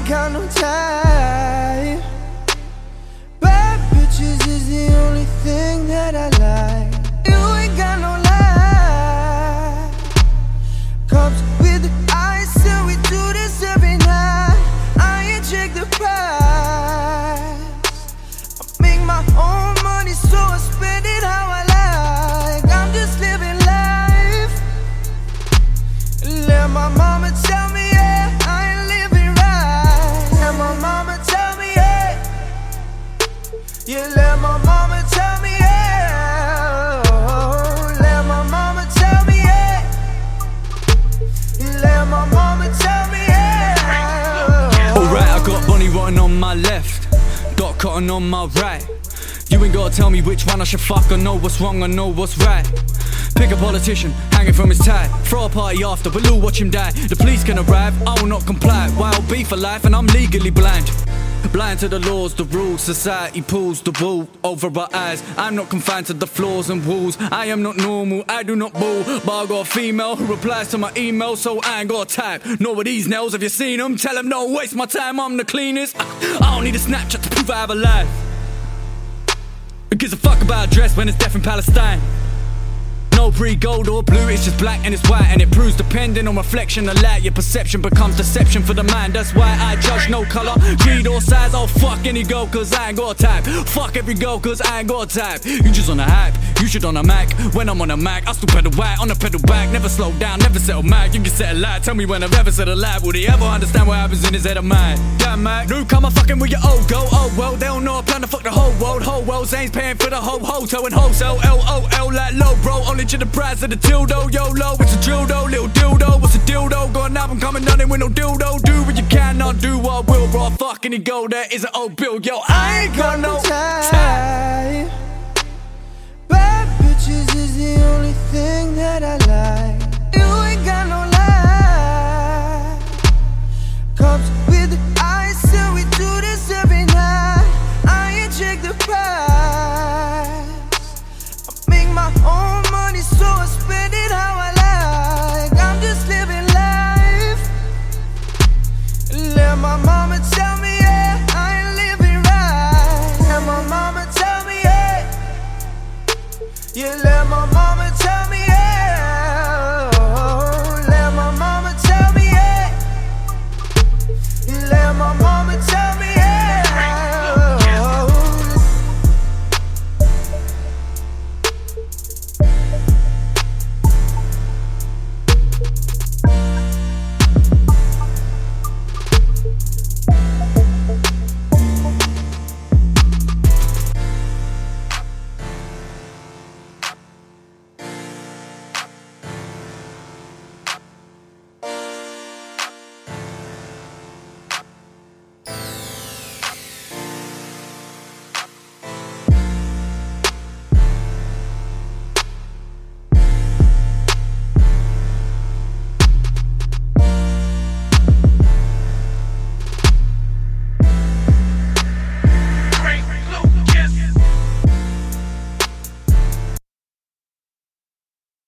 ain't got no time. Bad bitches is the only thing that I like. You ain't got no lie. Cups with the ice and we do this every night. I ain't check the price. I make my own money, so I spend it how I like. I'm just living life. Let my mama tell me, yeah, I ain't living right. Let my mama tell me, yeah. Yeah, let my mama tell me, yeah. Let my mama tell me, yeah. Let my mama tell me, yeah. Alright, I got Bonnie Rotten on my left, Dot Cotton on my right. You ain't gotta tell me which one I should fuck. I know what's wrong, I know what's right. Pick a politician, hanging from his tie. Throw a party after, but Lou watch him die. The police can arrive, I will not comply. Wild beef for life and I'm legally blind. Blind to the laws, the rules, society pulls the wool over our eyes. I'm not confined to the floors and walls. I am not normal, I do not bull. But I got a female who replies to my email, so I ain't got to type. Nor with these nails, have you seen them? Tell them don't waste my time, I'm the cleanest. I don't need a Snapchat to prove I have a life. Who gives a fuck about a dress when it's death in Palestine? No pre-gold or blue, it's just black and it's white. And it proves depending on reflection of light. Your perception becomes deception for the mind. That's why I judge no colour, creed or size. I'll fuck any girl cause I ain't got a type. Fuck every girl cause I ain't got a type. You just on a hype, you should on a Mac. When I'm on a Mac, I still pedal white on a pedal back. Never slow down, never settle Mac. You can set a lie, tell me when I've ever said a lie. Will he ever understand what happens in his head of mine? Damn Mac, newcomer fucking with your old girl. Oh well, they don't know I plan to fuck the whole world. Whole world, Zane's paying for the whole hotel and wholesale. LOL like low bro, only to the price of the tildo. YOLO, it's a drill though, little dildo. What's a dildo? Got an album coming, nothing with no dildo. Do what you can, not do what I will, bro. Fuck any gold, that is an old bill. Yo, I ain't got no time. Bad bitches is the only thing that I like. You ain't got no lie. Cups with the ice and we do this every night. I ain't check the price. I make my own money, so I spend it how I like. I'm just living life. Let my mama tell me, yeah, I ain't living right. Let my mama tell me, yeah. Yeah, let my mama tell me.